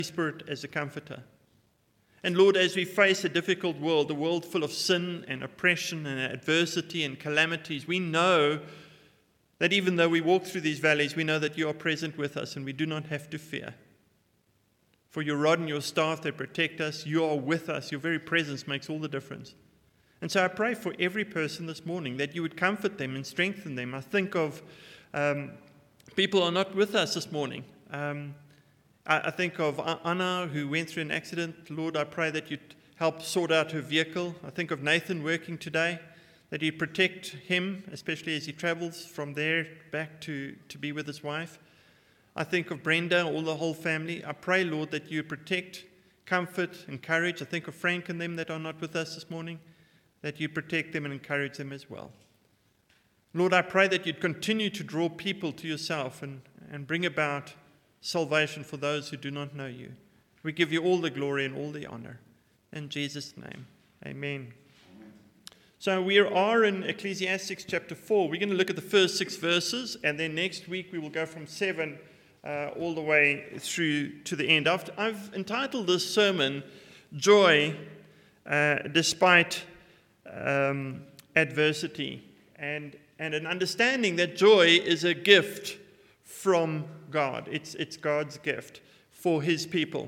Spirit as a comforter. And Lord, as we face a difficult world, a world full of sin and oppression and adversity and calamities, we know that even though we walk through these valleys, we know that you are present with us and we do not have to fear. For your rod and your staff, they protect us. You are with us. Your very presence makes all the difference. And so I pray for every person this morning that you would comfort them and strengthen them. I think of people who are not with us this morning. I think of Anna, who went through an accident. Lord, I pray that you'd help sort out her vehicle. I think of Nathan working today, that you protect him, especially as he travels from there back to be with his wife. I think of Brenda, all the whole family. I pray, Lord, that you protect, comfort, encourage. I think of Frank and them that are not with us this morning, that you protect them and encourage them as well. Lord, I pray that you'd continue to draw people to yourself and bring about salvation for those who do not know you. We give you all the glory and all the honor. In Jesus' name, amen. So we are in Ecclesiastes chapter 4. We're going to look at the first 6 verses, and then next week we will go from 7 all the way through to the end. I've entitled this sermon, Joy Despite Adversity, and an understanding that joy is a gift from God. It's God's gift for his people.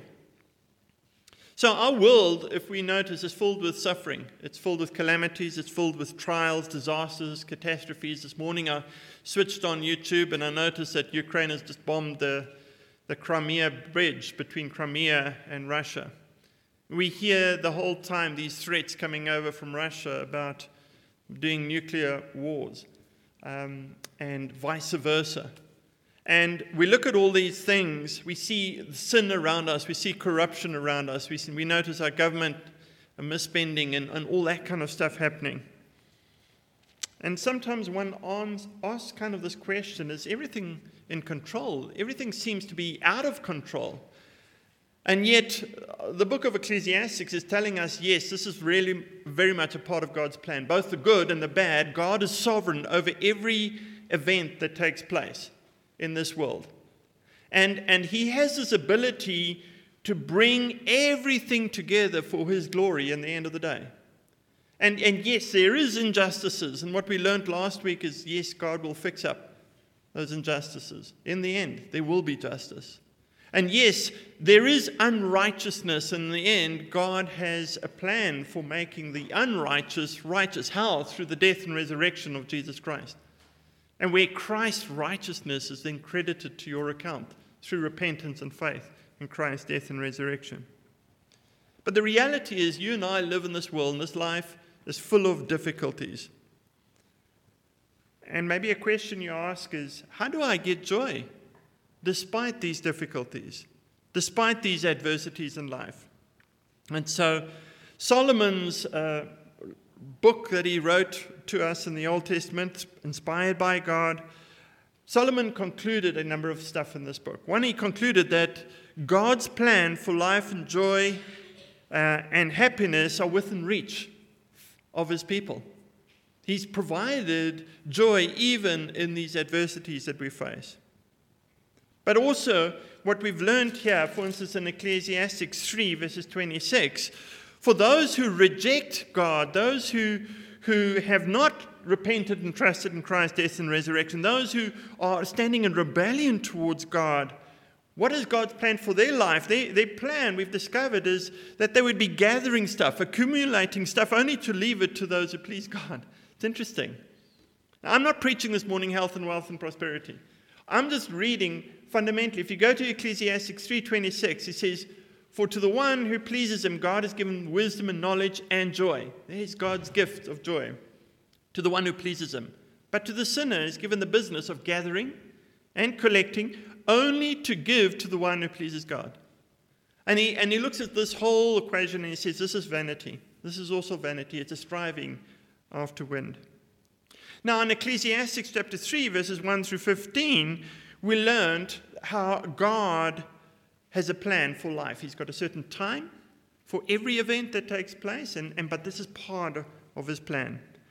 So our world, if we notice, is filled with suffering. It's filled with calamities. It's filled with trials, disasters, catastrophes. This morning I switched on YouTube and I noticed that Ukraine has just bombed the Crimea bridge between Crimea and Russia. We hear the whole time these threats coming over from Russia about doing nuclear wars and vice versa. And we look at all these things, we see sin around us, we see corruption around us, we notice our government misspending and all that kind of stuff happening. And sometimes one asks kind of this question, is everything in control? Everything seems to be out of control. And yet, the book of Ecclesiastes is telling us, yes, this is really very much a part of God's plan. Both the good and the bad, God is sovereign over every event that takes place in this world. And he has this ability to bring everything together for his glory in the end of the day. And yes, there is injustices. And what we learned last week is, yes, God will fix up those injustices. In the end, there will be justice. And yes, there is unrighteousness. In the end, God has a plan for making the unrighteous righteous. How? Through the death and resurrection of Jesus Christ. And where Christ's righteousness is then credited to your account through repentance and faith in Christ's death and resurrection. But the reality is you and I live in this world, and this life is full of difficulties. And maybe a question you ask is, how do I get joy despite these difficulties, despite these adversities in life? And so Solomon's book that he wrote to us in the Old Testament, inspired by God, Solomon concluded a number of stuff in this book. One, he concluded that God's plan for life and joy and happiness are within reach of his people. He's provided joy even in these adversities that we face. But also, what we've learned here, for instance, in Ecclesiastes 3, verses 26, for those who reject God, those who have not repented and trusted in Christ's death and resurrection, those who are standing in rebellion towards God, what is God's plan for their life? Their plan, we've discovered, is that they would be gathering stuff, accumulating stuff, only to leave it to those who please God. It's interesting. Now, I'm not preaching this morning health and wealth and prosperity. I'm just reading fundamentally. If you go to Ecclesiastes 3:26, it says, for to the one who pleases him, God has given wisdom and knowledge and joy. There's God's gift of joy to the one who pleases him. But to the sinner is given the business of gathering and collecting, only to give to the one who pleases God. And he looks at this whole equation and he says, this is vanity. This is also vanity. It's a striving after wind. Now in Ecclesiastes chapter 3, verses 1 through 15, we learned how God has a plan for life. He's got a certain time for every event that takes place, but this is part of his plan.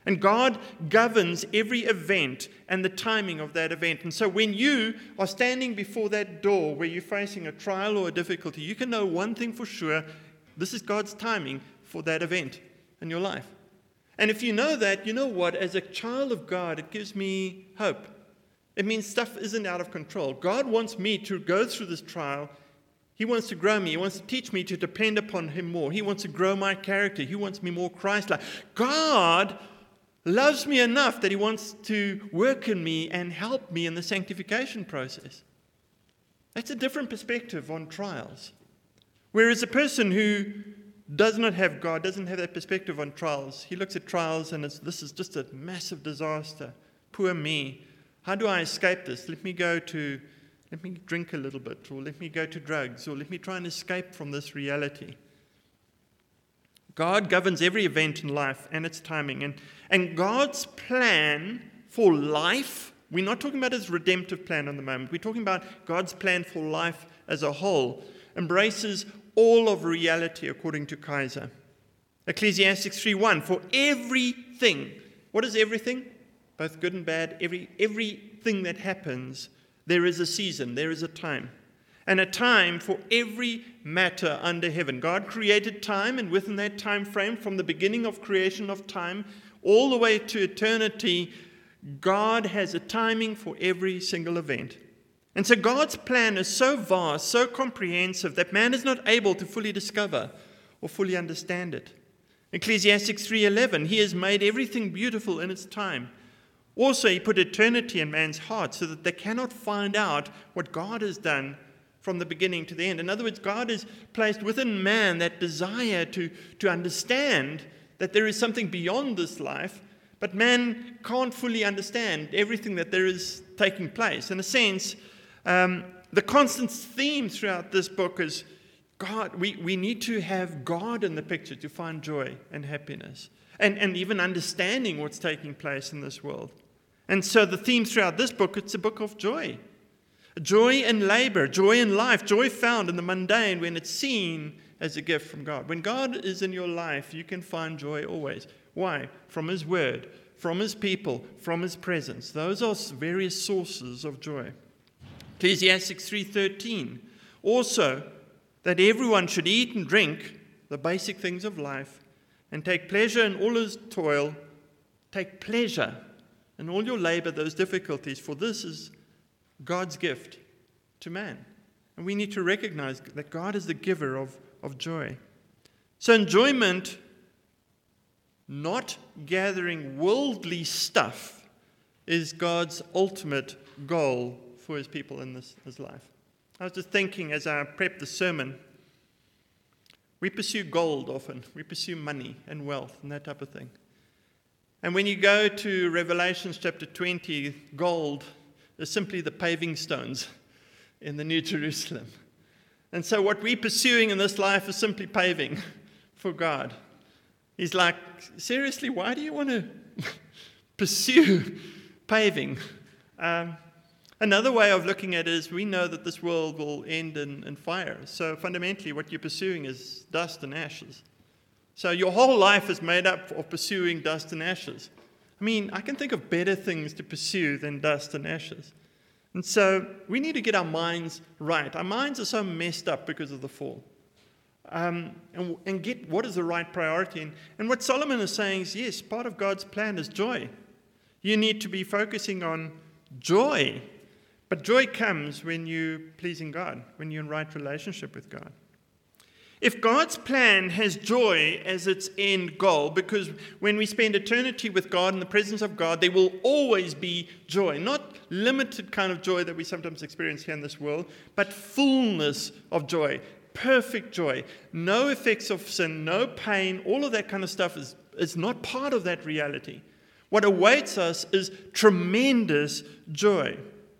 And God governs every event and the timing of that event. And so when you are standing before that door where you're facing a trial or a difficulty, you can know one thing for sure: this is God's timing for that event in your life. And if you know that, you know what? As a child of God, it gives me hope. It means stuff isn't out of control. God wants me to go through this trial. He wants to grow me. He wants to teach me to depend upon Him more. He wants to grow my character. He wants me more Christ-like. God loves me enough that He wants to work in me and help me in the sanctification process. That's a different perspective on trials. Whereas a person who does not have God, doesn't have that perspective on trials, he looks at trials and this is just a massive disaster. Poor me. How do I escape this? Let me drink a little bit, or let me go to drugs, or let me try and escape from this reality. God governs every event in life and its timing. And God's plan for life, we're not talking about His redemptive plan at the moment. We're talking about God's plan for life as a whole, embraces all of reality according to Kaiser. Ecclesiastes 3:1, for everything. What is everything? Both good and bad. Everything that happens, there is a season, there is a time. And a time for every matter under heaven. God created time, and within that time frame, from the beginning of creation of time all the way to eternity, God has a timing for every single event. And so God's plan is so vast, so comprehensive, that man is not able to fully discover or fully understand it. Ecclesiastes 3:11, He has made everything beautiful in its time. Also, He put eternity in man's heart so that they cannot find out what God has done from the beginning to the end. In other words, God has placed within man that desire to understand that there is something beyond this life, but man can't fully understand everything that there is taking place. In a sense, the constant theme throughout this book is God. We need to have God in the picture to find joy and happiness, and even understanding what's taking place in this world. And so the theme throughout this book, it's a book of joy. Joy in labor, joy in life, joy found in the mundane when it's seen as a gift from God. When God is in your life, you can find joy always. Why? From His word, from His people, from His presence. Those are various sources of joy. Ecclesiastes 3:13. Also, that everyone should eat and drink the basic things of life and take pleasure in all his toil. Take pleasure in all your labor, those difficulties, for this is God's gift to man. And we need to recognize that God is the giver of joy. So enjoyment, not gathering worldly stuff, is God's ultimate goal for His people in His life. I was just thinking as I prepped the sermon, we pursue gold often. We pursue money and wealth and that type of thing. And when you go to Revelation chapter 20, gold is simply the paving stones in the New Jerusalem. And so what we're pursuing in this life is simply paving for God. He's like, seriously, why do you want to pursue paving? Another way of looking at it is we know that this world will end in fire. So fundamentally what you're pursuing is dust and ashes. So your whole life is made up of pursuing dust and ashes. I mean, I can think of better things to pursue than dust and ashes. And so we need to get our minds right. Our minds are so messed up because of the fall. And get what is the right priority. And what Solomon is saying is, yes, part of God's plan is joy. You need to be focusing on joy. But joy comes when you're pleasing God, when you're in right relationship with God. If God's plan has joy as its end goal, because when we spend eternity with God in the presence of God, there will always be joy. Not limited kind of joy that we sometimes experience here in this world, but fullness of joy, perfect joy. No effects of sin, no pain, all of that kind of stuff is not part of that reality. What awaits us is tremendous joy.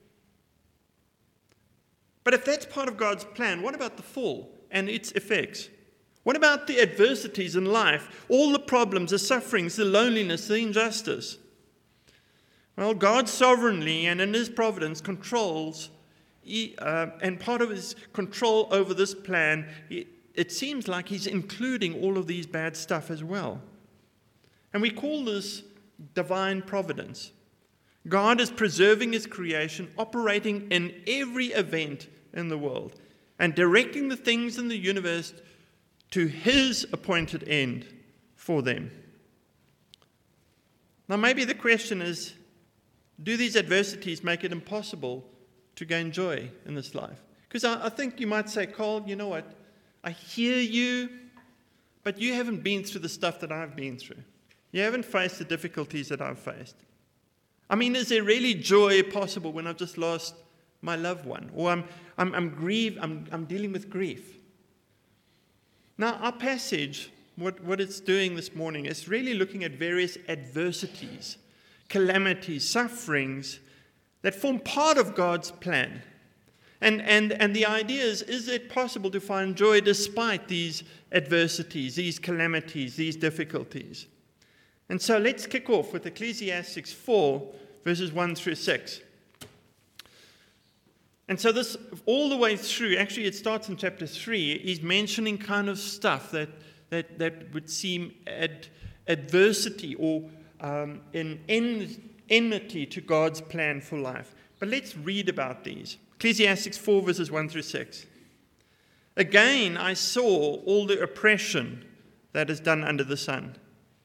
But if that's part of God's plan, what about the fall and its effects? What about the adversities in life, all the problems, the sufferings, the loneliness, the injustice? Well, God sovereignly and in His providence controls, and part of His control over this plan, it seems like He's including all of these bad stuff as well. And we call this divine providence. God is preserving his creation, operating in every event in the world, and directing the things in the universe to his appointed end for them. Now, maybe the question is, do these adversities make it impossible to gain joy in this life? Because I think you might say, Carl, you know what? I hear you, but you haven't been through the stuff that I've been through. You haven't faced the difficulties that I've faced. I mean, is there really joy possible when I've just lost my loved one? Or I'm dealing with grief. Now, our passage, what it's doing this morning is really looking at various adversities, calamities, sufferings that form part of God's plan. And the idea is it possible to find joy despite these adversities, these calamities, these difficulties? And so let's kick off with Ecclesiastes 4, verses 1 through 6. And so this, all the way through, actually it starts in chapter 3, he's mentioning kind of stuff that would seem adversity or enmity to God's plan for life. But let's read about these. Ecclesiastes 4, verses 1 through 6. Again, I saw all the oppression that is done under the sun.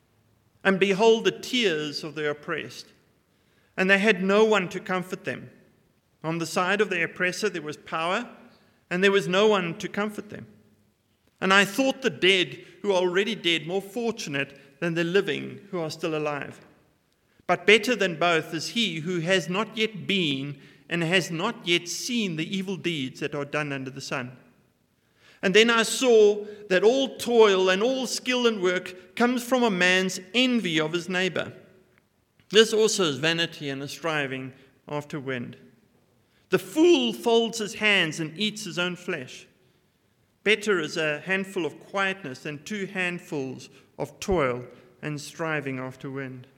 And behold, the tears of the oppressed. And they had no one to comfort them. On the side of the oppressor there was power, and there was no one to comfort them. And I thought the dead who are already dead more fortunate than the living who are still alive. But better than both is he who has not yet been and has not yet seen the evil deeds that are done under the sun. And then I saw that all toil and all skill and work comes from a man's envy of his neighbor. This also is vanity and a striving after wind. The fool folds his hands and eats his own flesh. Better is a handful of quietness than 2 handfuls of toil and striving after wind.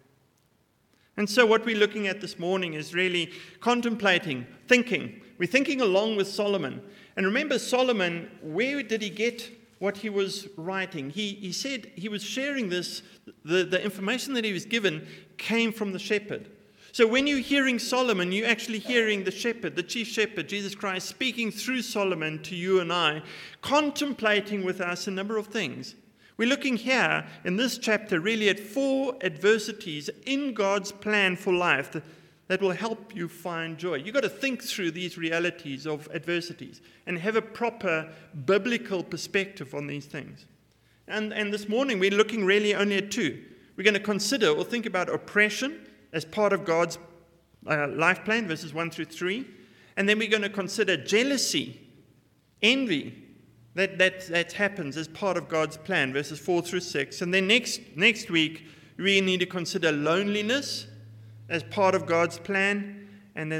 And so what we're looking at this morning is really contemplating, thinking. We're thinking along with Solomon. And remember, Solomon, where did he get what he was writing? He said he was sharing this, the information that he was given came from the shepherd. So when you're hearing Solomon, you're actually hearing the shepherd, the chief shepherd, Jesus Christ, speaking through Solomon to you and I, contemplating with us a number of things. We're looking here in this chapter really at 4 adversities in God's plan for life that will help you find joy. You've got to think through these realities of adversities and have a proper biblical perspective on these things. And this morning we're looking really only at 2. We're going to consider or think about oppression as part of God's life plan, verses 1 through 3. And then we're going to consider jealousy, envy, that happens as part of God's plan, verses 4 through 6. And then next week, we need to consider loneliness as part of God's plan. And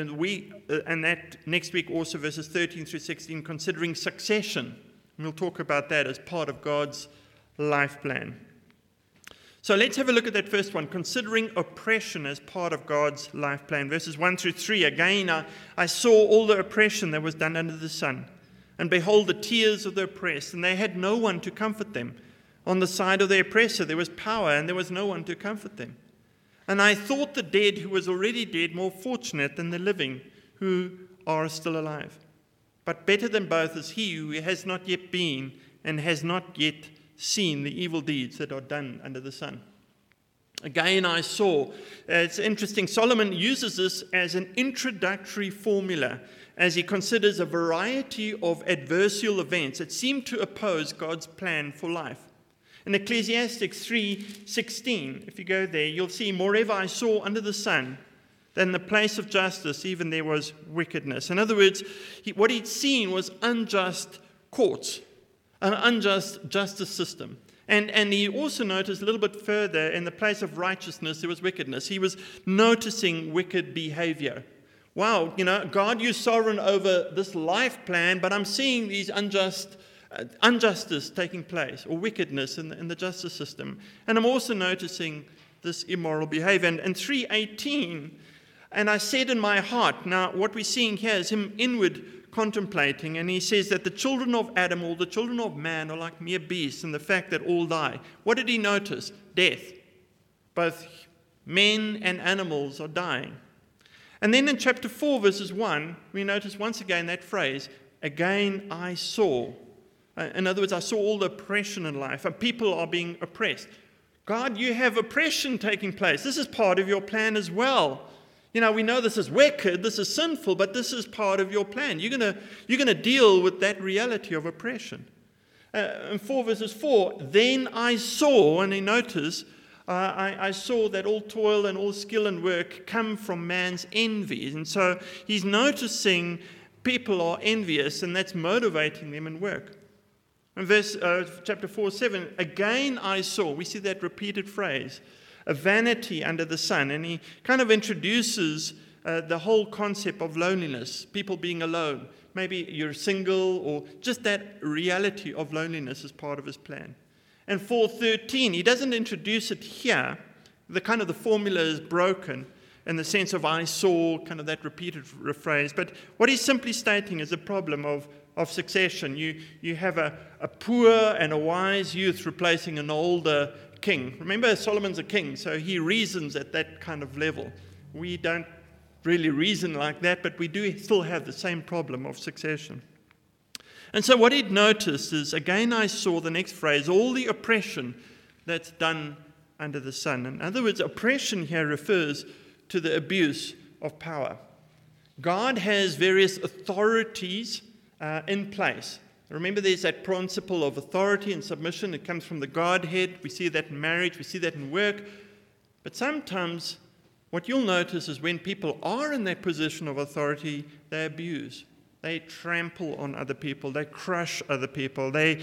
that next week also, verses 13 through 16, considering succession. And we'll talk about that as part of God's life plan. So let's have a look at that first one, considering oppression as part of God's life plan. Verses 1 through 3, again, I saw all the oppression that was done under the sun. And behold, the tears of the oppressed, and they had no one to comfort them. On the side of the oppressor there was power, and there was no one to comfort them. And I thought the dead who was already dead more fortunate than the living who are still alive. But better than both is he who has not yet been and has not yet seen the evil deeds that are done under the sun. Again, I saw, it's interesting, Solomon uses this as an introductory formula as he considers a variety of adversarial events that seem to oppose God's plan for life. In Ecclesiastes 3:16, if you go there, you'll see, moreover I saw under the sun that in the place of justice even there was wickedness. In other words, what he'd seen was unjust courts, an unjust justice system. And he also noticed a little bit further, in the place of righteousness there was wickedness. He was noticing wicked behavior. Wow, God, you're sovereign over this life plan, but I'm seeing these injustice taking place, or wickedness in the justice system. And I'm also noticing this immoral behavior. And 3:18, and I said in my heart, now what we're seeing here is him inward contemplating, and he says that the children of Adam, or the children of man, are like mere beasts, and the fact that all die. What did he notice? Death. Both Men and animals are dying. And then in chapter 4, verses 1, we notice once again that phrase, again I saw. In other words, I saw all the oppression in life, and people are being oppressed. God, you have oppression taking place. This is part of your plan as well. You know, we know this is wicked, this is sinful, but this is part of your plan. You're going to deal with that reality of oppression. In 4 verses 4, then I saw, and you notice, I saw that all toil and all skill and work come from man's envy. And so he's noticing people are envious, and that's motivating them in work. In chapter 4:7, again I saw, we see that repeated phrase, a vanity under the sun. And he kind of introduces the whole concept of loneliness, people being alone. Maybe you're single, or just that reality of loneliness is part of his plan. And 4:13, he doesn't introduce it here. The formula is broken in the sense of I saw, kind of that repeated phrase. But what he's simply stating is a problem of succession. You have a poor and a wise youth replacing an older king. Remember, Solomon's a king, so he reasons at that kind of level. We don't really reason like that, but we do still have the same problem of succession. And so what he'd noticed is, again I saw, the next phrase, all the oppression that's done under the sun. In other words, oppression here refers to the abuse of power. God has various authorities in place. Remember, there's that principle of authority and submission. It comes from the Godhead. We see that in marriage. We see that in work. But sometimes what you'll notice is when people are in that position of authority, they abuse. They trample on other people. They crush other people. They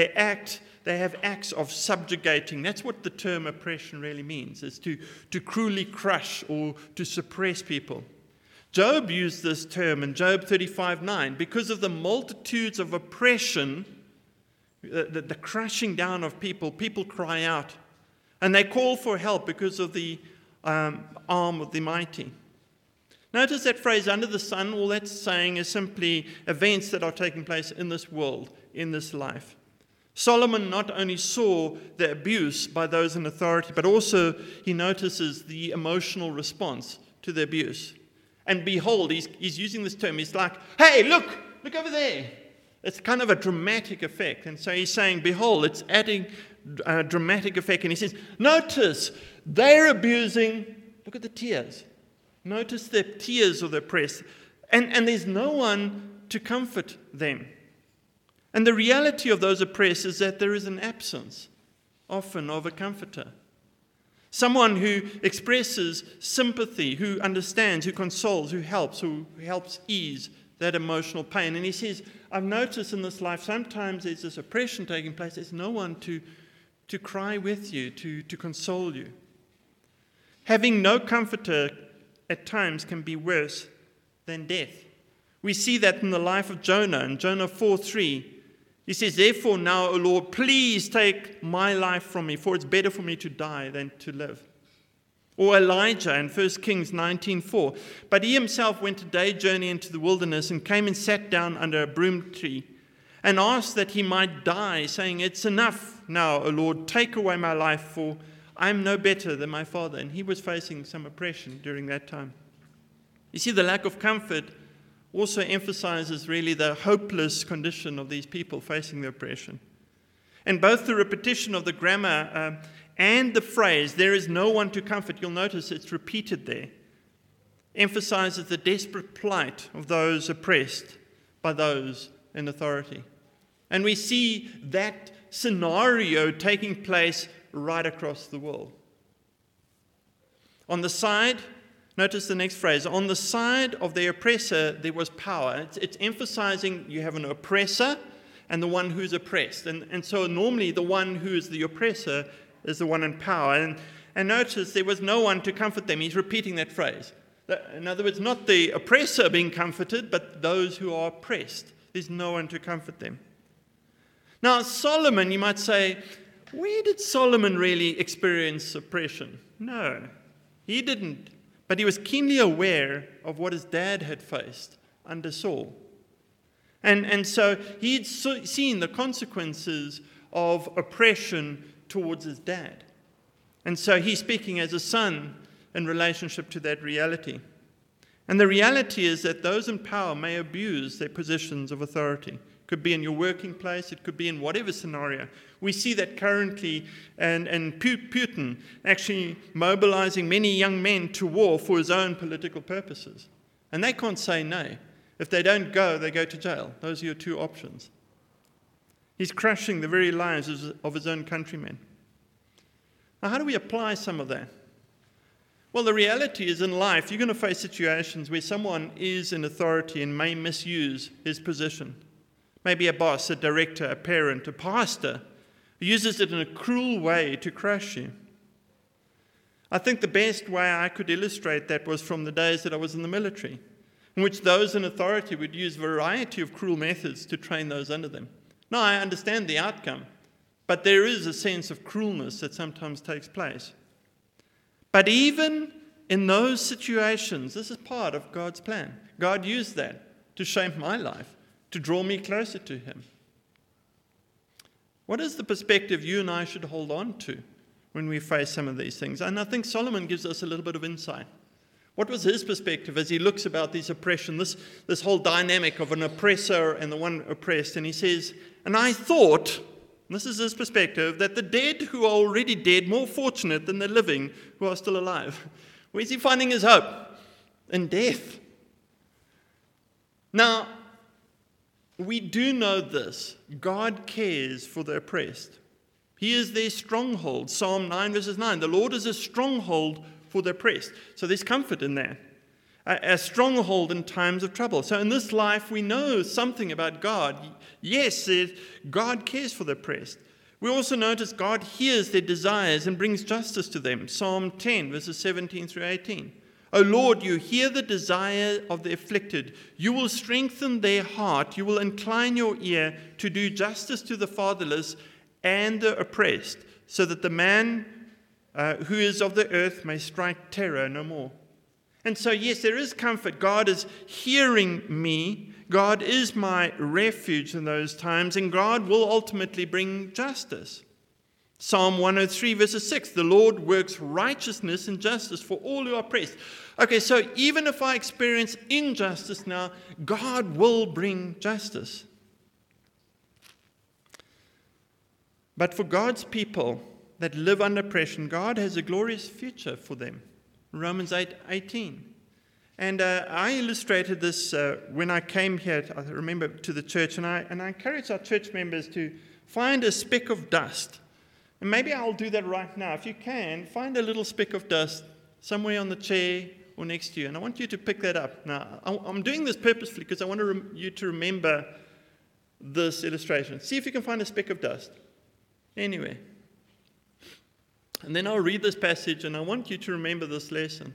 have acts of subjugating. That's what the term oppression really means, is to cruelly crush or to suppress people. Job used this term in Job 35:9. Because of the multitudes of oppression, the crushing down of people, people cry out. And they call for help because of the arm of the mighty. Notice that phrase, under the sun, all that's saying is simply events that are taking place in this world, in this life. Solomon not only saw the abuse by those in authority, but also he notices the emotional response to the abuse. And behold, he's using this term. He's like, hey, look over there. It's kind of a dramatic effect. And so he's saying, behold, it's adding a dramatic effect. And he says, notice, they're abusing. Look at the tears. Notice the tears of the oppressed. And there's no one to comfort them. And the reality of those oppressed is that there is an absence, often, of a comforter. Someone who expresses sympathy, who understands, who consoles, who helps ease that emotional pain. And he says, I've noticed in this life, sometimes there's this oppression taking place. There's no one to cry with you, to console you. Having no comforter at times can be worse than death. We see that in the life of Jonah. In Jonah 4:3, he says, therefore now, O Lord, please take my life from me, for it's better for me to die than to live. Or Elijah in 1 Kings 19:4, but he himself went a day journey into the wilderness and came and sat down under a broom tree and asked that he might die, saying, it's enough now, O Lord, take away my life, for I am no better than my father. And he was facing some oppression during that time. You see, the lack of comfort also emphasizes really the hopeless condition of these people facing the oppression. And both the repetition of the grammar and the phrase, there is no one to comfort, you'll notice it's repeated there, emphasizes the desperate plight of those oppressed by those in authority. And we see that scenario taking place right across the world. On the side, notice the next phrase, on the side of the oppressor there was power. It's emphasizing you have an oppressor and the one who's oppressed. And so normally the one who is the oppressor is the one in power. And notice there was no one to comfort them. He's repeating that phrase. In other words, not the oppressor being comforted, but those who are oppressed. There's no one to comfort them. Now, Solomon, you might say, where did Solomon really experience oppression? No, he didn't. But he was keenly aware of what his dad had faced under Saul. And so he'd seen the consequences of oppression towards his dad. And so he's speaking as a son in relationship to that reality. And the reality is that those in power may abuse their positions of authority. It could be in your working place, it could be in whatever scenario. We see that currently, and Putin actually mobilizing many young men to war for his own political purposes. And they can't say no. If they don't go, they go to jail. Those are your two options. He's crushing the very lives of his own countrymen. Now, how do we apply some of that? Well, the reality is in life, you're going to face situations where someone is in authority and may misuse his position. Maybe a boss, a director, a parent, a pastor who uses it in a cruel way to crush you. I think the best way I could illustrate that was from the days that I was in the military, in which those in authority would use a variety of cruel methods to train those under them. Now, I understand the outcome, but there is a sense of cruelness that sometimes takes place. But even in those situations, this is part of God's plan. God used that to shape my life, to draw me closer to Him. What is the perspective you and I should hold on to when we face some of these things? And I think Solomon gives us a little bit of insight. What was his perspective as he looks about this oppression, this whole dynamic of an oppressor and the one oppressed? And he says, and I thought, and this is his perspective, that the dead who are already dead, more fortunate than the living who are still alive. Where's he finding his hope? In death. Now, we do know this. God cares for the oppressed. He is their stronghold. Psalm 9 verses 9. The Lord is a stronghold for the oppressed. So there's comfort in that. A stronghold in times of trouble. So in this life, we know something about God. Yes, God cares for the oppressed. We also notice God hears their desires and brings justice to them. Psalm 10, verses 17 through 18. O Lord, you hear the desire of the afflicted. You will strengthen their heart. You will incline your ear to do justice to the fatherless and the oppressed, so that the man who is of the earth may strike terror no more. And so, yes, there is comfort. God is hearing me. God is my refuge in those times, and God will ultimately bring justice. Psalm 103, verses 6, the Lord works righteousness and justice for all who are oppressed. Okay, so even if I experience injustice now, God will bring justice. But for God's people that live under oppression, God has a glorious future for them. Romans 8:18. And I illustrated this when I came here, I remember, to the church, and I encourage our church members to find a speck of dust. And maybe I'll do that right now. If you can, find a little speck of dust somewhere on the chair or next to you. And I want you to pick that up. Now, I'm doing this purposefully because I want you to remember this illustration. See if you can find a speck of dust anywhere. And then I'll read this passage, and I want you to remember this lesson.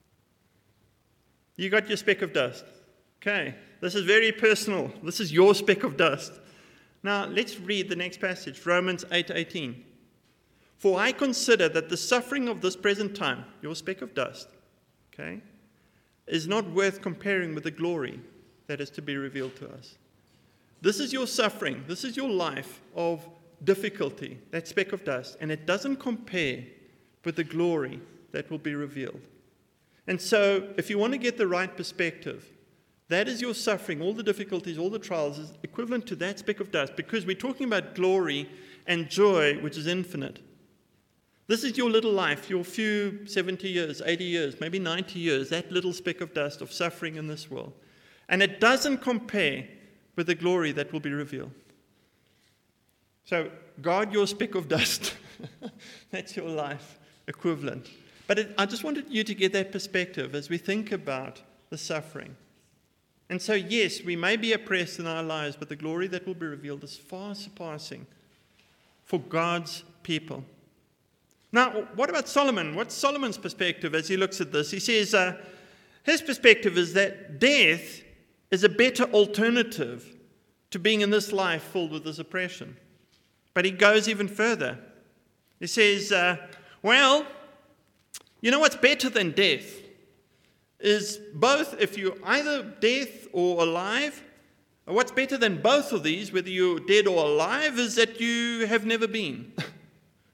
You got your speck of dust. Okay, this is very personal. This is your speck of dust. Now, let's read the next passage, Romans 8:18. For I consider that the suffering of this present time, your speck of dust, okay, is not worth comparing with the glory that is to be revealed to us. This is your suffering. This is your life of difficulty, that speck of dust, and it doesn't compare with the glory that will be revealed. And so, if you want to get the right perspective, that is your suffering, all the difficulties, all the trials is equivalent to that speck of dust, because we're talking about glory and joy, which is infinite. This is your little life, your few 70 years, 80 years, maybe 90 years, that little speck of dust of suffering in this world. And it doesn't compare with the glory that will be revealed. So, guard your speck of dust. That's your life equivalent. But I just wanted you to get that perspective as we think about the suffering. And so, yes, we may be oppressed in our lives, but the glory that will be revealed is far surpassing for God's people. Now, what about Solomon? What's Solomon's perspective as he looks at this? He says his perspective is that death is a better alternative to being in this life filled with this oppression. But he goes even further. He says, well, you know what's better than death? Is both, if you're either death or alive, what's better than both of these, whether you're dead or alive, is that you have never been.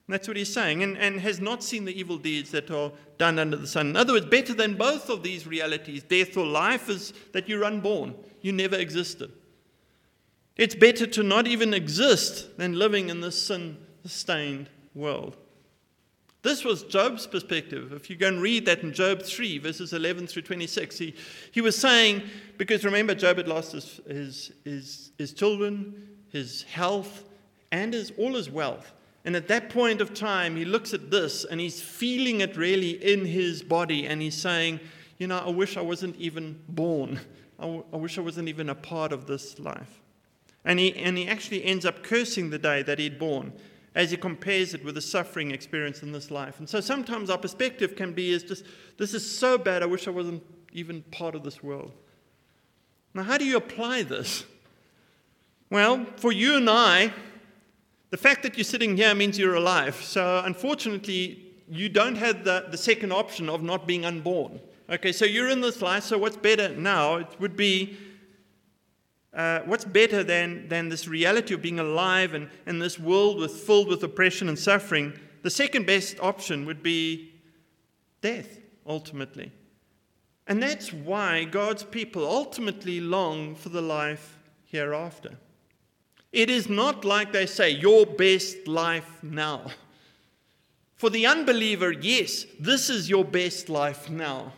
That's what he's saying, and has not seen the evil deeds that are done under the sun. In other words, better than both of these realities, death or life, is that you're unborn. You never existed. It's better to not even exist than living in this sin-stained world. This was Job's perspective. If you go and read that in Job 3, verses 11 through 26, he was saying, because remember, Job had lost his children, his health, and all his wealth. And at that point of time, he looks at this, and he's feeling it really in his body, and he's saying, I wish I wasn't even born. I wish I wasn't even a part of this life. And he actually ends up cursing the day that he'd born, as he compares it with the suffering experience in this life. And so sometimes our perspective can be this is so bad, I wish I wasn't even part of this world. Now, how do you apply this? Well, for you and I, the fact that you're sitting here means you're alive. So unfortunately, you don't have the second option of not being unborn. Okay, so you're in this life, so what's better now? It would be, what's better than this reality of being alive and this world filled with oppression and suffering? The second best option would be death, ultimately. And that's why God's people ultimately long for the life hereafter. It is not like they say, your best life now. For the unbeliever, yes, this is your best life now.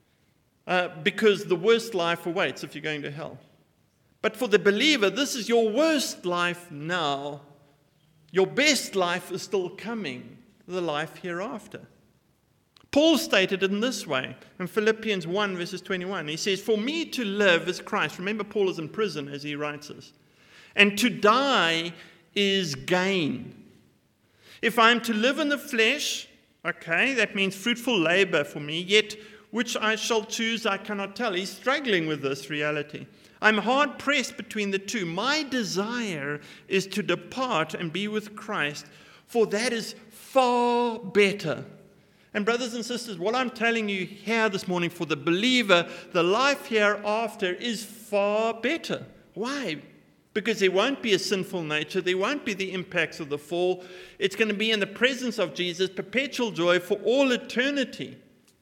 Because the worst life awaits if you're going to hell. But for the believer, this is your worst life now. Your best life is still coming, the life hereafter. Paul stated it in this way, in Philippians 1, verses 21. He says, for me to live is Christ. Remember, Paul is in prison as he writes this. And to die is gain. If I am to live in the flesh, okay, that means fruitful labor for me, yet which I shall choose I cannot tell. He's struggling with this reality. I'm hard pressed between the two. My desire is to depart and be with Christ, for that is far better. And brothers and sisters, what I'm telling you here this morning, for the believer, the life hereafter is far better. Why? Because there won't be a sinful nature. There won't be the impacts of the fall. It's going to be in the presence of Jesus, perpetual joy for all eternity.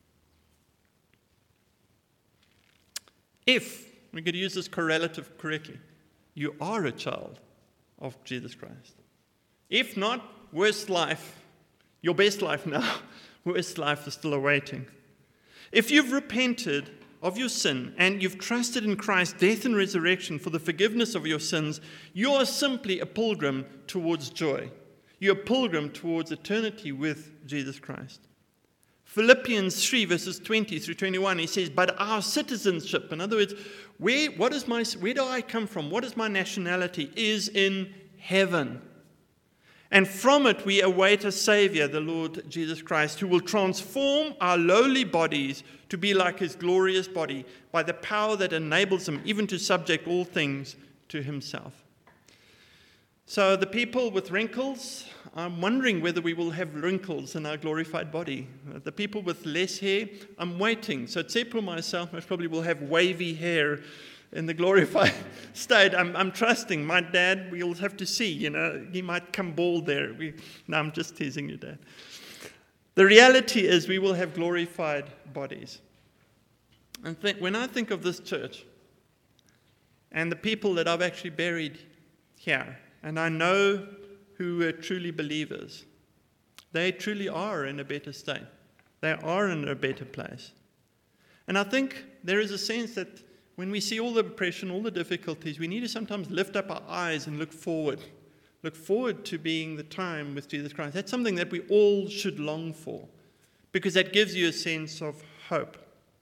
If we could use this correlative correctly, you are a child of Jesus Christ. If not, worst life, your best life now, worst life is still awaiting. If you've repented of your sin and you've trusted in Christ's death and resurrection for the forgiveness of your sins, you are simply a pilgrim towards joy. You're a pilgrim towards eternity with Jesus Christ. Philippians 3, verses 20 through 21, he says, but our citizenship, in other words, where do I come from? What is my nationality? Is in heaven. And from it we await a Savior, the Lord Jesus Christ, who will transform our lowly bodies to be like his glorious body by the power that enables him even to subject all things to himself. So the people with wrinkles, I'm wondering whether we will have wrinkles in our glorified body. The people with less hair, I'm waiting. So Tsepo, myself, most probably will have wavy hair in the glorified state. I'm trusting. My dad, we'll have to see. He might come bald there. No, I'm just teasing you, Dad. The reality is we will have glorified bodies. And when I think of this church and the people that I've actually buried here, and I know who are truly believers, they truly are in a better state. They are in a better place. And I think there is a sense that when we see all the oppression, all the difficulties, we need to sometimes lift up our eyes and look forward. Look forward to being the time with Jesus Christ. That's something that we all should long for, because that gives you a sense of hope.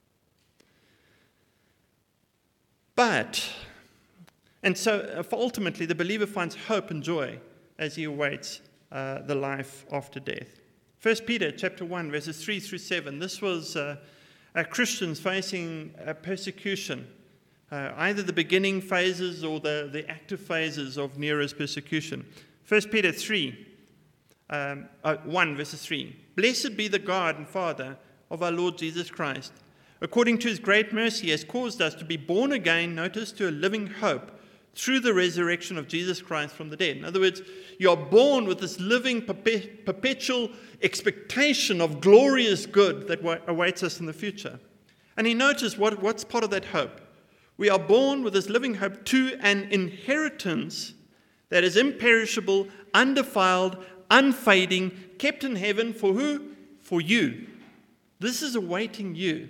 So ultimately, the believer finds hope and joy as he awaits the life after death. 1 Peter chapter 1, verses 3 through 7. This was Christians facing persecution, either the beginning phases or the active phases of Nero's persecution. 1 Peter 1, verses 3. Blessed be the God and Father of our Lord Jesus Christ. According to his great mercy, he has caused us to be born again, notice, to a living hope, through the resurrection of Jesus Christ from the dead. In other words, you are born with this living, perpetual expectation of glorious good that awaits us in the future. And he noticed what's part of that hope. We are born with this living hope to an inheritance that is imperishable, undefiled, unfading, kept in heaven for who? For you. This is awaiting you.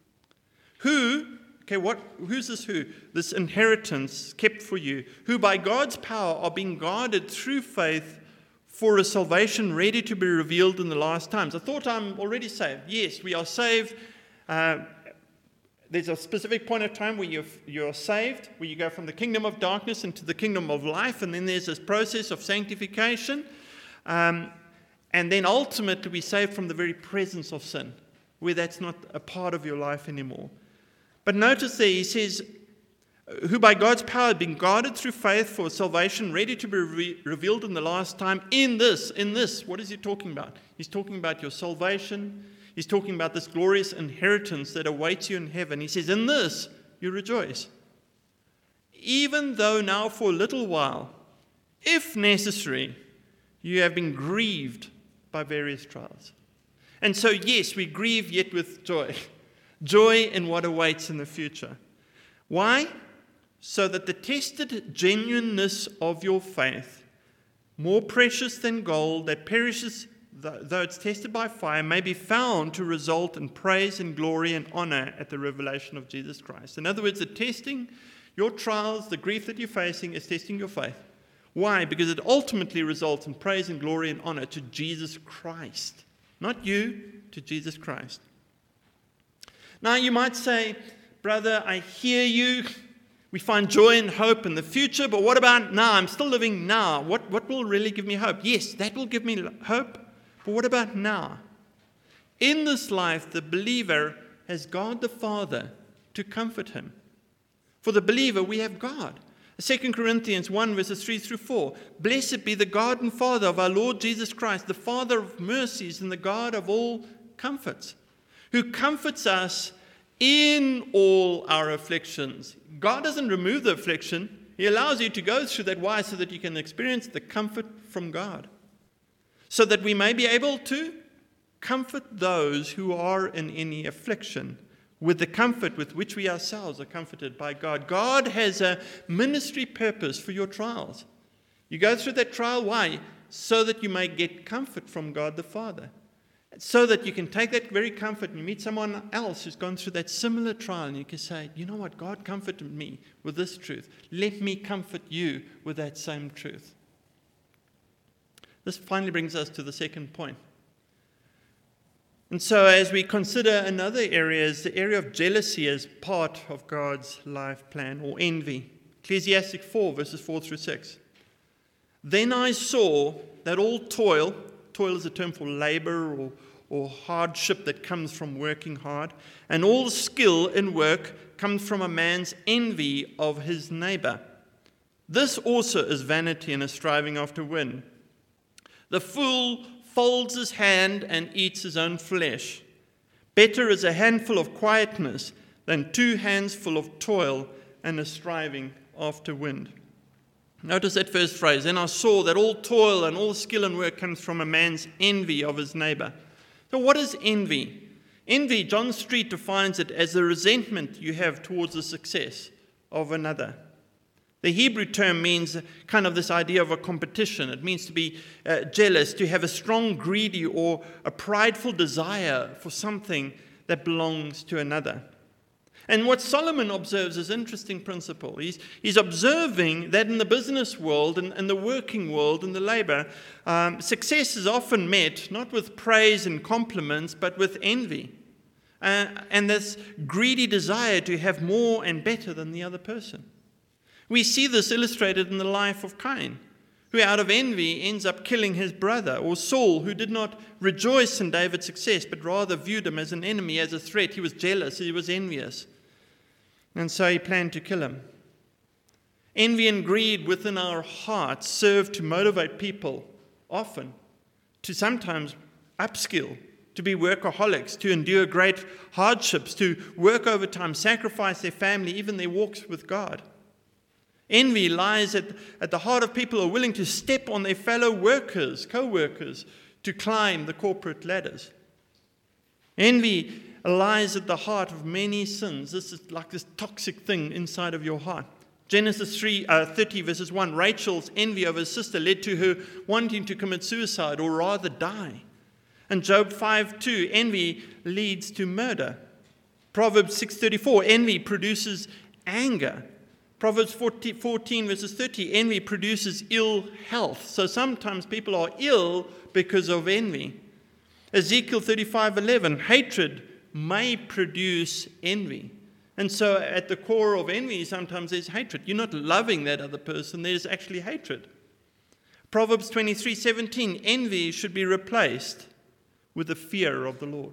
Who's this who? This inheritance kept for you, who by God's power are being guarded through faith for a salvation ready to be revealed in the last times. I thought I'm already saved. Yes, we are saved. There's a specific point of time where you're saved, where you go from the kingdom of darkness into the kingdom of life, and then there's this process of sanctification. And then ultimately we're saved from the very presence of sin, where that's not a part of your life anymore. But notice there, he says, who by God's power have been guarded through faith for salvation, ready to be revealed in the last time. In this, what is he talking about? He's talking about your salvation. He's talking about this glorious inheritance that awaits you in heaven. He says, in this you rejoice. Even though now for a little while, if necessary, you have been grieved by various trials. And so, yes, we grieve yet with joy. Joy in what awaits in the future. Why? So that the tested genuineness of your faith, more precious than gold that perishes though it's tested by fire, may be found to result in praise and glory and honor at the revelation of Jesus Christ. In other words, the testing, your trials, the grief that you're facing is testing your faith. Why? Because it ultimately results in praise and glory and honor to Jesus Christ. Not you, to Jesus Christ. Now you might say, brother, I hear you. We find joy and hope in the future, but what about now? I'm still living now. What will really give me hope? Yes, that will give me hope, but what about now? In this life, the believer has God the Father to comfort him. For the believer, we have God. 2 Corinthians 1 verses 3 through 4. Blessed be the God and Father of our Lord Jesus Christ, the Father of mercies and the God of all comforts, who comforts us in all our afflictions. God doesn't remove the affliction. He allows you to go through that. Why? So that you can experience the comfort from God. So that we may be able to comfort those who are in any affliction with the comfort with which we ourselves are comforted by God. God has a ministry purpose for your trials. You go through that trial. Why? So that you may get comfort from God the Father. So that you can take that very comfort and you meet someone else who's gone through that similar trial and you can say, you know what, God comforted me with this truth. Let me comfort you with that same truth. This finally brings us to the second point. And so as we consider another area, is the area of jealousy as part of God's life plan, or envy. Ecclesiastes 4 verses 4 through 6. Then I saw that all toil is a term for labor or hardship that comes from working hard, and all skill in work comes from a man's envy of his neighbor. This also is vanity and a striving after wind. The fool folds his hand and eats his own flesh. Better is a handful of quietness than 2 hands full of toil and a striving after wind. Notice that first phrase. Then I saw that all toil and all skill and work comes from a man's envy of his neighbor. So what is envy? Envy, John Street defines it as the resentment you have towards the success of another. The Hebrew term means kind of this idea of a competition. It means to be jealous, to have a strong, greedy, or a prideful desire for something that belongs to another. And what Solomon observes is an interesting principle. He's observing that in the business world and the working world and the labor, success is often met not with praise and compliments, but with envy. And this greedy desire to have more and better than the other person. We see this illustrated in the life of Cain, who out of envy ends up killing his brother, or Saul, who did not rejoice in David's success, but rather viewed him as an enemy, as a threat. He was jealous, he was envious. And so he planned to kill him. Envy and greed within our hearts serve to motivate people, often, to sometimes upskill, to be workaholics, to endure great hardships, to work overtime, sacrifice their family, even their walks with God. Envy lies at the heart of people who are willing to step on their fellow workers, co-workers, to climb the corporate ladders. Envy lies at the heart of many sins. This is like this toxic thing inside of your heart. Genesis 30 verses 1, Rachel's envy of her sister led to her wanting to commit suicide or rather die. And Job 5:2, envy leads to murder. Proverbs 6:34, envy produces anger. Proverbs 14 verses 30, envy produces ill health. So sometimes people are ill because of envy. Ezekiel 35:11, hatred may produce envy. And so at the core of envy, sometimes there's hatred. You're not loving that other person, there's actually hatred. Proverbs 23:17, envy should be replaced with the fear of the Lord.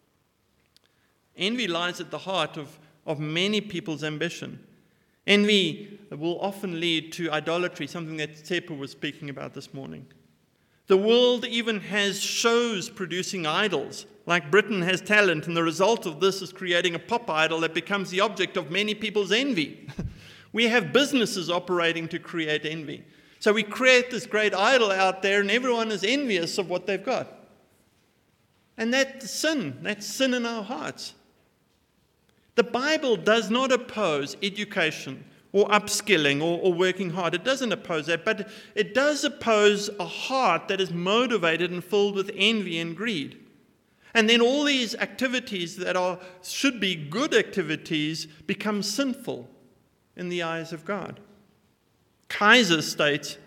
Envy lies at the heart of many people's ambition. Envy will often lead to idolatry, something that Tsepo was speaking about this morning. The world even has shows producing idols, like Britain Has Talent, and the result of this is creating a pop idol that becomes the object of many people's envy. We have businesses operating to create envy. So we create this great idol out there, and everyone is envious of what they've got. And that's sin in our hearts. The Bible does not oppose education or upskilling or working hard. It doesn't oppose that, but it does oppose a heart that is motivated and filled with envy and greed. And then all these activities that should be good activities become sinful in the eyes of God. Kaiser states,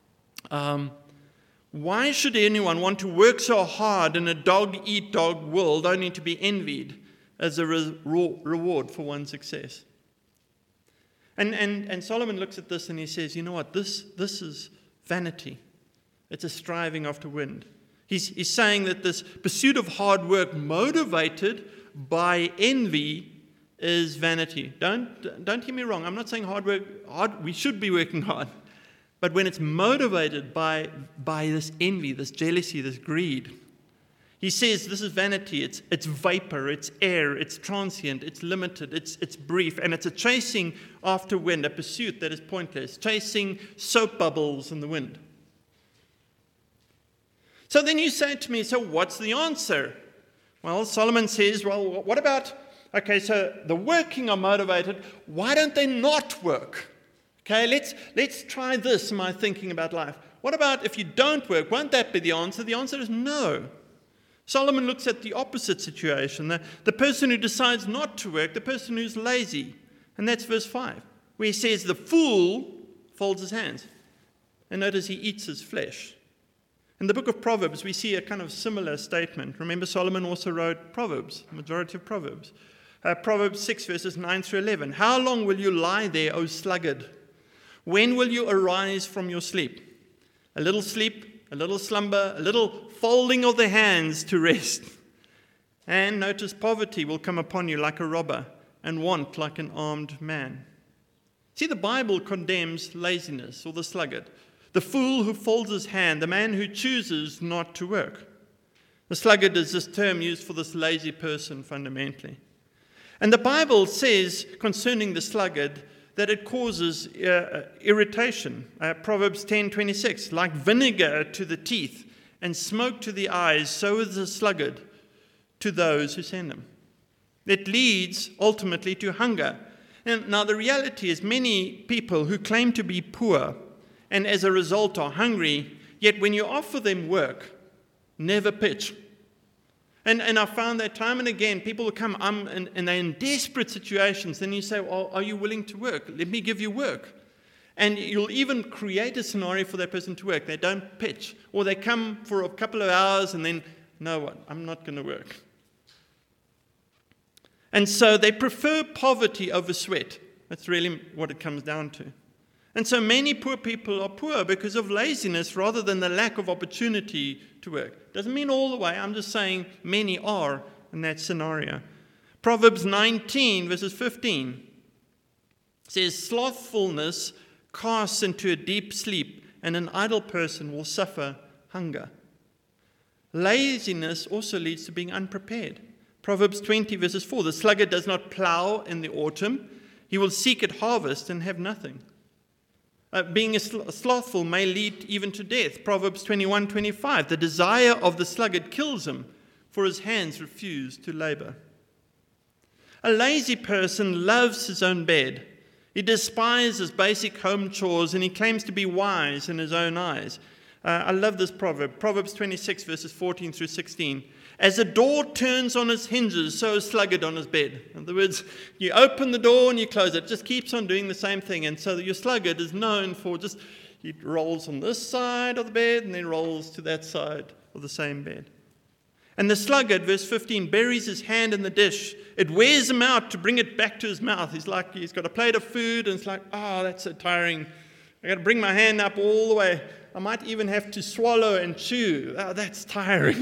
why should anyone want to work so hard in a dog-eat-dog world only to be envied as a reward for one's success? And Solomon looks at this and he says, you know what, this is vanity. It's a striving after wind. He's saying that this pursuit of hard work motivated by envy is vanity. Don't hear me wrong. I'm not saying we should be working hard. But when it's motivated by this envy, this jealousy, this greed, he says this is vanity. It's vapor, it's air, it's transient, it's limited, it's brief, and it's a chasing after wind, a pursuit that is pointless, chasing soap bubbles in the wind. So then you say to me, so what's the answer? Well, Solomon says, well, what about, okay, so the working are motivated, why don't they not work? Okay, let's try this in my thinking about life. What about if you don't work? Won't that be the answer? The answer is no. Solomon looks at the opposite situation, the person who decides not to work, the person who's lazy. And that's verse 5, where he says, the fool folds his hands. And notice he eats his flesh. In the book of Proverbs, we see a kind of similar statement. Remember, Solomon also wrote Proverbs, the majority of Proverbs. Proverbs 6, verses 9 through 11. How long will you lie there, O sluggard? When will you arise from your sleep? A little sleep, a little slumber, a little folding of the hands to rest. And notice poverty will come upon you like a robber, and want like an armed man. See, the Bible condemns laziness or the sluggard. The fool who folds his hand, the man who chooses not to work. The sluggard is this term used for this lazy person fundamentally. And the Bible says concerning the sluggard that it causes irritation. Proverbs 10:26, like vinegar to the teeth and smoke to the eyes, so is the sluggard to those who send him. It leads ultimately to hunger. And now the reality is many people who claim to be poor and as a result are hungry, yet when you offer them work, never pitch. And I found that time and again, people will come and they're in desperate situations. Then you say, well, are you willing to work? Let me give you work. And you'll even create a scenario for that person to work. They don't pitch. Or they come for a couple of hours and then, no, I'm not going to work. And so they prefer poverty over sweat. That's really what it comes down to. And so many poor people are poor because of laziness rather than the lack of opportunity to work. Doesn't mean all the way. I'm just saying many are in that scenario. Proverbs 19 verses 15 says, slothfulness casts into a deep sleep, and an idle person will suffer hunger. Laziness also leads to being unprepared. Proverbs 20 verses 4, the sluggard does not plow in the autumn. He will seek at harvest and have nothing. Being slothful may lead even to death. Proverbs 21:25. The desire of the sluggard kills him, for his hands refuse to labor. A lazy person loves his own bed. He despises basic home chores, and he claims to be wise in his own eyes. I love this proverb. Proverbs 26, verses 14 through 16. As a door turns on its hinges, so a sluggard on his bed. In other words, you open the door and you close it. It just keeps on doing the same thing. And so your sluggard is known for he rolls on this side of the bed and then rolls to that side of the same bed. And the sluggard, verse 15, buries his hand in the dish. It wears him out to bring it back to his mouth. He's got a plate of food and it's like, that's so tiring. I got to bring my hand up all the way. I might even have to swallow and chew. That's tiring.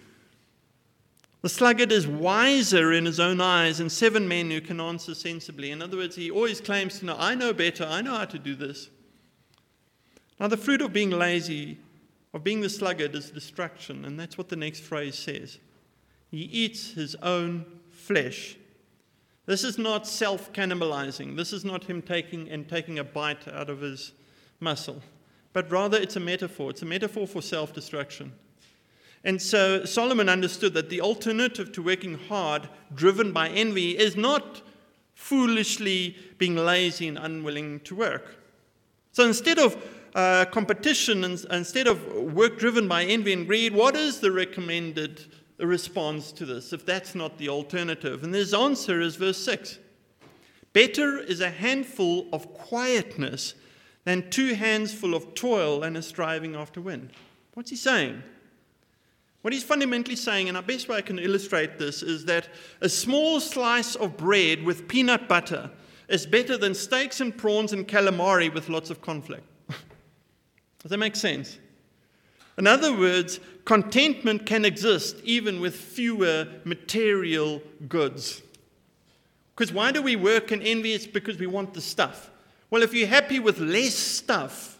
The sluggard is wiser in his own eyes than 7 men who can answer sensibly. In other words, he always claims to know, I know better, I know how to do this. Now, the fruit of being lazy, of being the sluggard, is destruction, and that's what the next phrase says. He eats his own flesh. This is not self-cannibalizing. This is not him taking a bite out of his muscle, but rather it's a metaphor. It's a metaphor for self-destruction. And so Solomon understood that the alternative to working hard, driven by envy, is not foolishly being lazy and unwilling to work. So instead of competition, and instead of work driven by envy and greed, what is the recommended response to this, if that's not the alternative? And his answer is verse 6. Better is a handful of quietness than 2 hands full of toil and a striving after wind. What's he saying? What he's fundamentally saying, and the best way I can illustrate this, is that a small slice of bread with peanut butter is better than steaks and prawns and calamari with lots of conflict. Does that make sense? In other words, contentment can exist even with fewer material goods. Because why do we work and envy? It's because we want the stuff. Well, if you're happy with less stuff,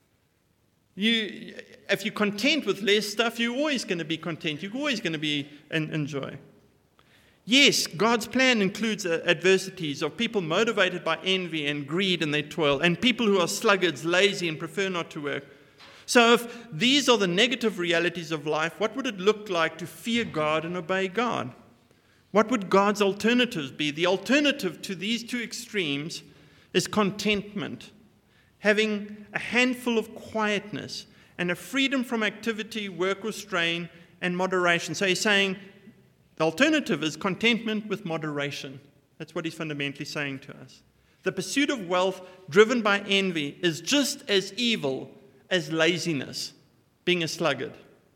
if you're content with less stuff, you're always going to be content. You're always going to be enjoy. Yes, God's plan includes adversities of people motivated by envy and greed and their toil, and people who are sluggards, lazy, and prefer not to work. So if these are the negative realities of life, what would it look like to fear God and obey God? What would God's alternatives be? The alternative to these two extremes is contentment, having a handful of quietness and a freedom from activity, work or strain, and moderation. So he's saying the alternative is contentment with moderation. That's what he's fundamentally saying to us. The pursuit of wealth driven by envy is just as evil as laziness, being a sluggard.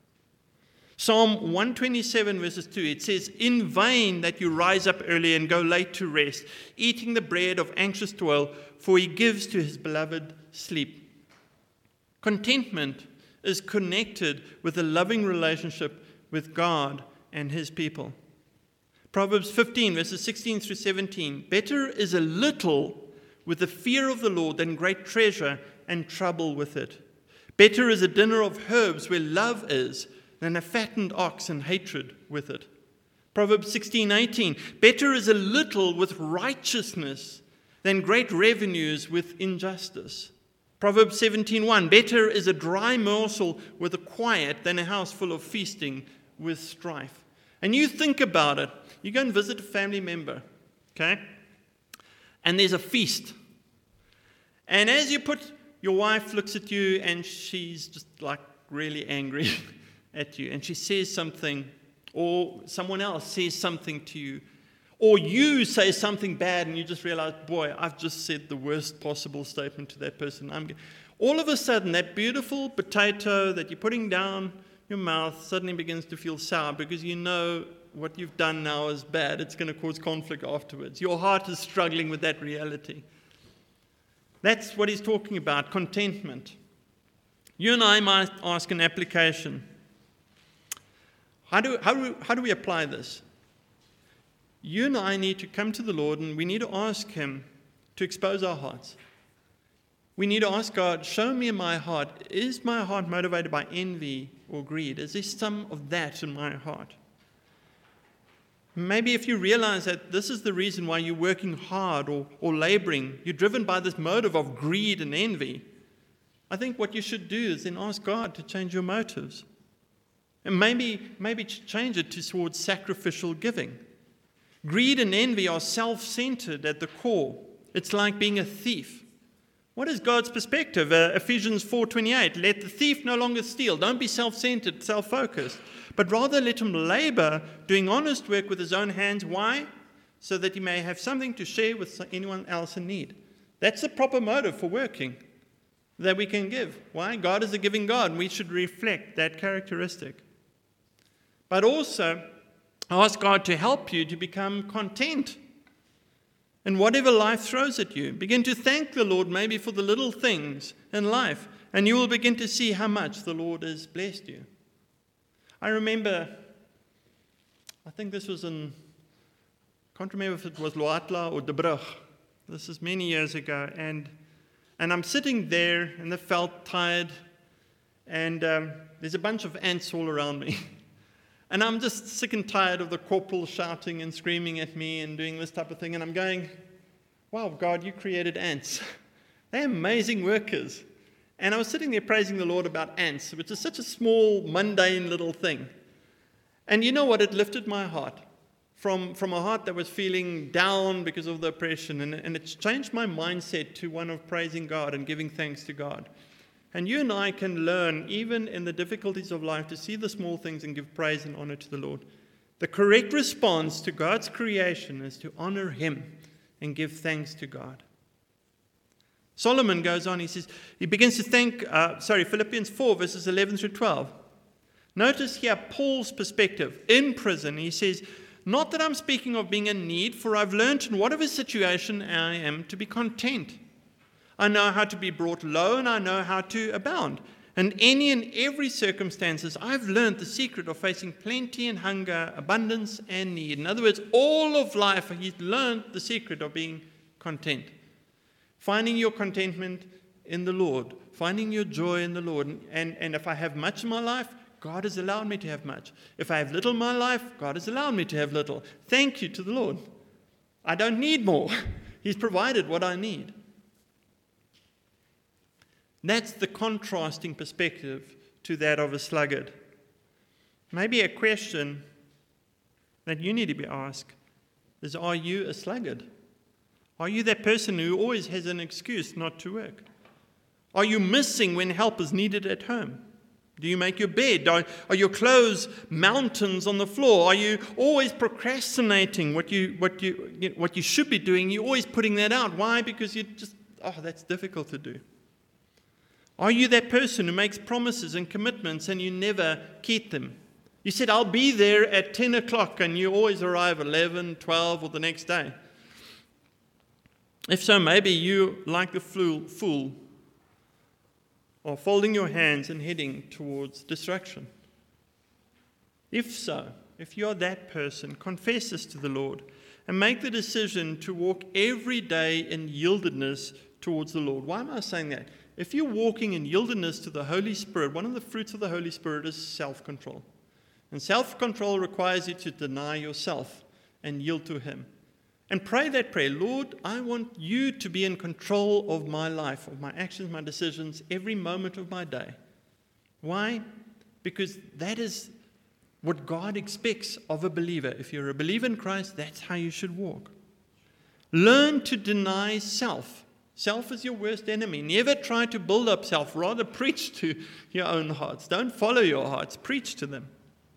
Psalm 127 verses 2, it says, "In vain that you rise up early and go late to rest, eating the bread of anxious toil, for he gives to his beloved sleep." Contentment is connected with a loving relationship with God and his people. Proverbs 15 verses 16 through 17, "Better is a little with the fear of the Lord than great treasure and trouble with it. Better is a dinner of herbs where love is than a fattened ox and hatred with it." Proverbs 16:18, "Better is a little with righteousness than great revenues with injustice." Proverbs 17:1, "Better is a dry morsel with a quiet than a house full of feasting with strife." And you think about it. You go and visit a family member, okay? And there's a feast. And as you put, your wife looks at you and she's just like really angry at you. And she says something, or someone else says something to you. Or you say something bad and you just realize, boy, I've just said the worst possible statement to that person. All of a sudden, that beautiful potato that you're putting down your mouth suddenly begins to feel sour because you know what you've done now is bad. It's going to cause conflict afterwards. Your heart is struggling with that reality. That's what he's talking about, contentment. You and I might ask an application. How do we apply this? You and I need to come to the Lord and we need to ask him to expose our hearts. We need to ask God, show me in my heart, is my heart motivated by envy or greed? Is there some of that in my heart? Maybe if you realize that this is the reason why you're working hard or laboring, you're driven by this motive of greed and envy, I think what you should do is then ask God to change your motives. And maybe change it towards sacrificial giving. Greed and envy are self-centered at the core. It's like being a thief. What is God's perspective? Ephesians 4:28, let the thief no longer steal. Don't be self-centered, self-focused, but rather let him labor, doing honest work with his own hands. Why? So that he may have something to share with anyone else in need. That's the proper motive for working, that we can give. Why? God is a giving God, and we should reflect that characteristic. But also, ask God to help you to become content in whatever life throws at you. Begin to thank the Lord maybe for the little things in life, and you will begin to see how much the Lord has blessed you. I remember, I think this was I can't remember if it was Loatla or De Brugge. This is many years ago, and I'm sitting there in the veld tired, and there's a bunch of ants all around me. And I'm just sick and tired of the corporal shouting and screaming at me and doing this type of thing. And I'm going, wow, God, you created ants. They're amazing workers. And I was sitting there praising the Lord about ants, which is such a small, mundane little thing. And you know what? It lifted my heart from a heart that was feeling down because of the oppression. And it's changed my mindset to one of praising God and giving thanks to God. And you and I can learn, even in the difficulties of life, to see the small things and give praise and honor to the Lord. The correct response to God's creation is to honor Him and give thanks to God. Solomon goes on, he begins to thank, Philippians 4, verses 11 through 12. Notice here Paul's perspective. In prison, he says, not that I'm speaking of being in need, for I've learned in whatever situation I am to be content. I know how to be brought low, and I know how to abound. In any and every circumstances, I've learned the secret of facing plenty and hunger, abundance and need. In other words, all of life, he's learned the secret of being content. Finding your contentment in the Lord, finding your joy in the Lord. And if I have much in my life, God has allowed me to have much. If I have little in my life, God has allowed me to have little. Thank you to the Lord. I don't need more. He's provided what I need. That's the contrasting perspective to that of a sluggard. Maybe a question that you need to be asked is, are you a sluggard? Are you that person who always has an excuse not to work? Are you missing when help is needed at home? Do you make your bed? Are your clothes mountains on the floor? Are you always procrastinating what you should be doing? You're always putting that out. Why? Because that's difficult to do. Are you that person who makes promises and commitments and you never keep them? You said, I'll be there at 10 o'clock, and you always arrive at 11, 12, or the next day. If so, maybe you, like the fool, are folding your hands and heading towards destruction. If so, if you're that person, confess this to the Lord and make the decision to walk every day in yieldedness towards the Lord. Why am I saying that? If you're walking in yieldedness to the Holy Spirit, one of the fruits of the Holy Spirit is self-control. And self-control requires you to deny yourself and yield to Him. And pray that prayer, Lord, I want you to be in control of my life, of my actions, my decisions, every moment of my day. Why? Because that is what God expects of a believer. If you're a believer in Christ, that's how you should walk. Learn to deny self. Self is your worst enemy. Never try to build up self. Rather, preach to your own hearts. Don't follow your hearts. Preach to them.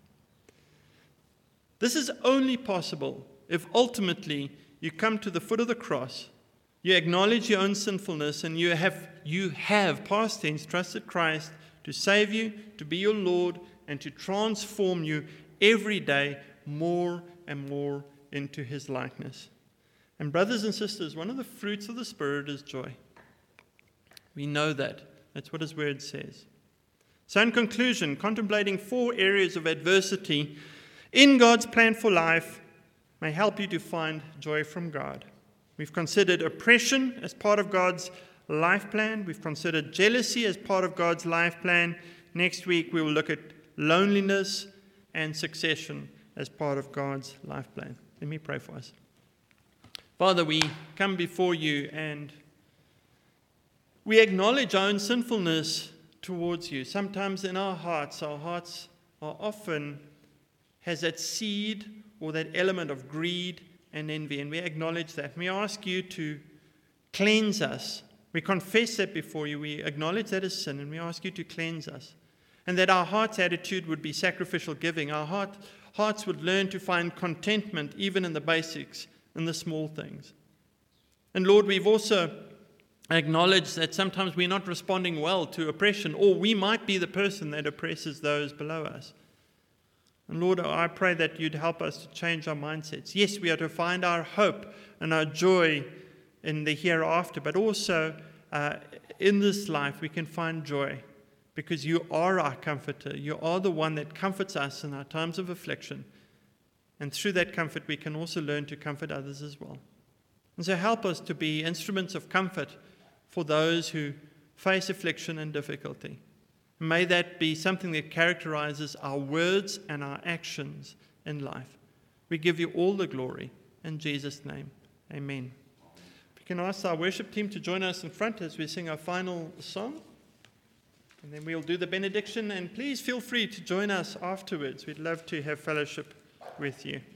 This is only possible if ultimately you come to the foot of the cross, you acknowledge your own sinfulness, and you have, past tense, trusted Christ to save you, to be your Lord, and to transform you every day more and more into His likeness. And brothers and sisters, one of the fruits of the Spirit is joy. We know that. That's what His Word says. So in conclusion, contemplating 4 areas of adversity in God's plan for life may help you to find joy from God. We've considered oppression as part of God's life plan. We've considered jealousy as part of God's life plan. Next week we will look at loneliness and succession as part of God's life plan. Let me pray for us. Father, we come before you, and we acknowledge our own sinfulness towards you. Sometimes in our hearts are often has that seed or that element of greed and envy, and we acknowledge that. We ask you to cleanse us. We confess that before you. We acknowledge that as sin, and we ask you to cleanse us. And that our heart's attitude would be sacrificial giving. Our hearts would learn to find contentment even in the basics, in the small things. And Lord, we've also acknowledged that sometimes we're not responding well to oppression, or we might be the person that oppresses those below us. And Lord, I pray that you'd help us to change our mindsets. Yes, we are to find our hope and our joy in the hereafter, but also in this life we can find joy because you are our comforter. You are the one that comforts us in our times of affliction. And through that comfort, we can also learn to comfort others as well. And so help us to be instruments of comfort for those who face affliction and difficulty. May that be something that characterizes our words and our actions in life. We give you all the glory. In Jesus' name, amen. We can ask our worship team to join us in front as we sing our final song. And then we'll do the benediction. And please feel free to join us afterwards. We'd love to have fellowship with you.